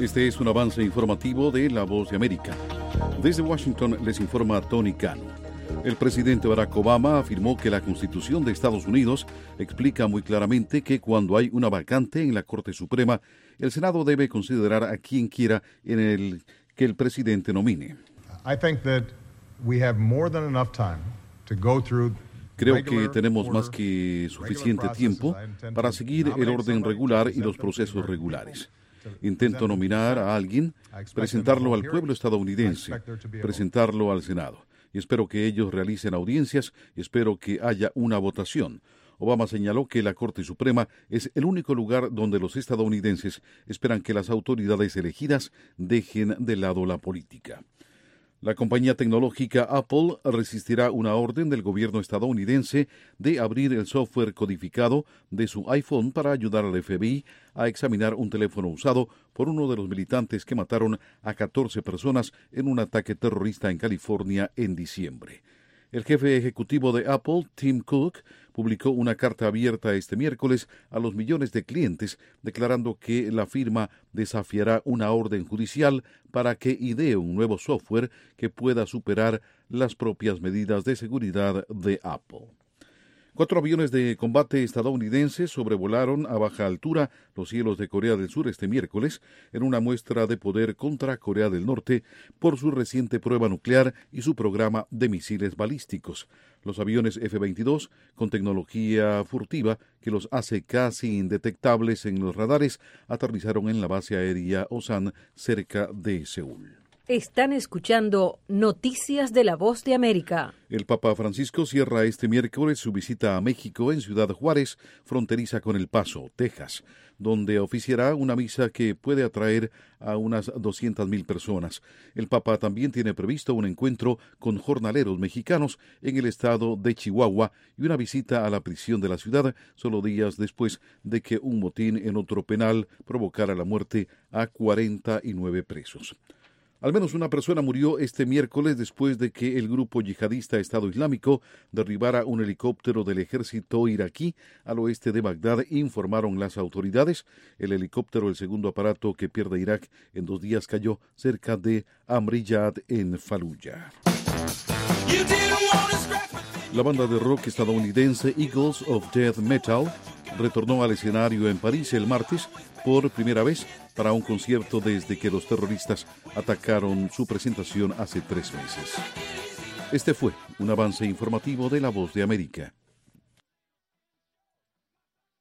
Este es un avance informativo de La Voz de América. Desde Washington les informa Tony Cano. El presidente Barack Obama afirmó que la Constitución de Estados Unidos explica muy claramente que cuando hay una vacante en la Corte Suprema, el Senado debe considerar a quien quiera que el presidente nomine. Creo que tenemos más que suficiente tiempo para seguir el orden regular y los procesos regulares. Intento nominar a alguien, presentarlo al pueblo estadounidense, presentarlo al Senado. Y espero que ellos realicen audiencias y espero que haya una votación. Obama señaló que la Corte Suprema es el único lugar donde los estadounidenses esperan que las autoridades elegidas dejen de lado la política. La compañía tecnológica Apple resistirá una orden del gobierno estadounidense de abrir el software codificado de su iPhone para ayudar al FBI a examinar un teléfono usado por uno de los militantes que mataron a 14 personas en un ataque terrorista en California en diciembre. El jefe ejecutivo de Apple, Tim Cook, publicó una carta abierta este miércoles a los millones de clientes declarando que la firma desafiará una orden judicial para que idee un nuevo software que pueda superar las propias medidas de seguridad de Apple. 4 aviones de combate estadounidenses sobrevolaron a baja altura los cielos de Corea del Sur este miércoles en una muestra de poder contra Corea del Norte por su reciente prueba nuclear y su programa de misiles balísticos. Los aviones F-22, con tecnología furtiva que los hace casi indetectables en los radares, aterrizaron en la base aérea Osan cerca de Seúl. Están escuchando Noticias de La Voz de América. El Papa Francisco cierra este miércoles su visita a México en Ciudad Juárez, fronteriza con El Paso, Texas, donde oficiará una misa que puede atraer a unas 200,000 personas. El Papa también tiene previsto un encuentro con jornaleros mexicanos en el estado de Chihuahua y una visita a la prisión de la ciudad solo días después de que un motín en otro penal provocara la muerte a 49 presos. Al menos una persona murió este miércoles después de que el grupo yihadista Estado Islámico derribara un helicóptero del ejército iraquí al oeste de Bagdad, informaron las autoridades. El helicóptero, el segundo aparato que pierde Irak en 2 días, cayó cerca de Amriyad en Fallujah. La banda de rock estadounidense Eagles of Death Metal retornó al escenario en París el martes por primera vez para un concierto desde que los terroristas atacaron su presentación hace 3 meses. Este fue un avance informativo de La Voz de América.